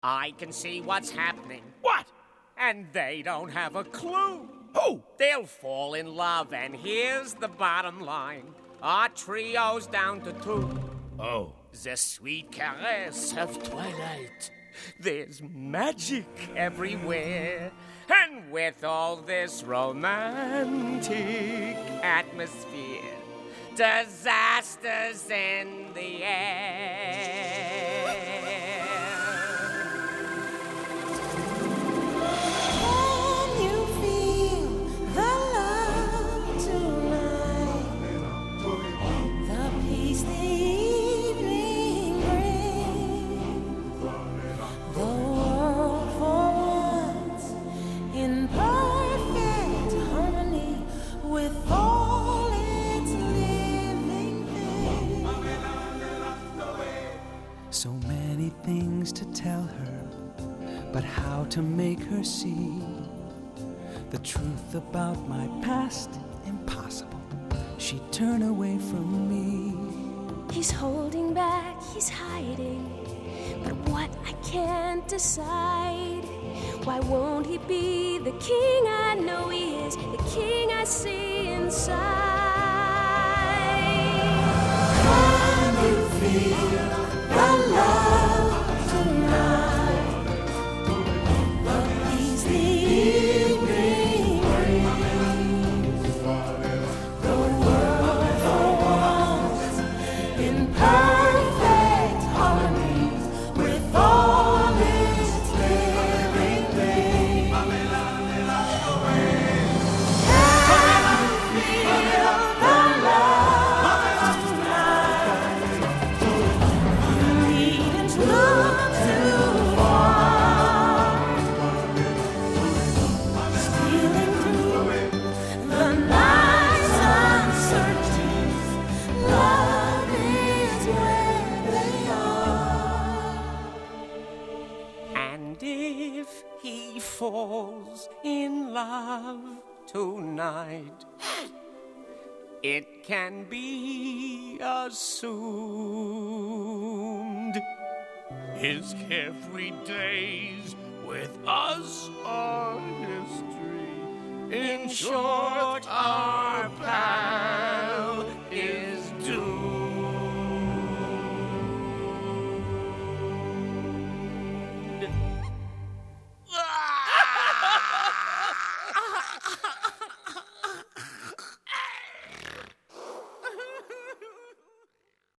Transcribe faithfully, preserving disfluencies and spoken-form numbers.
I can see what's happening. What? And they don't have a clue. Who? They'll fall in love, and here's the bottom line. Our trio's down to two. Oh. The sweet caress of twilight. There's magic everywhere. And with all this romantic atmosphere, disasters in the air. Can you feel the love tonight? The peace the evening brings. The world for once in perfect harmony with all its living things. So many things to tell her, but how to make her see the truth about my past? Impossible. She'd turn away from me. He's holding back, he's hiding, but what I can't decide. Why won't he be the king I know he is, the king I see inside? Can you feel the love tonight? The peace the evening brings. The world for once in perfect harmony with all its living things. Can you feel the love tonight? You needn't look too far. Stealing through the night's uncertainties, love is where they are. And if he falls in love tonight, it can be assumed His carefree days with us are history. in short our past.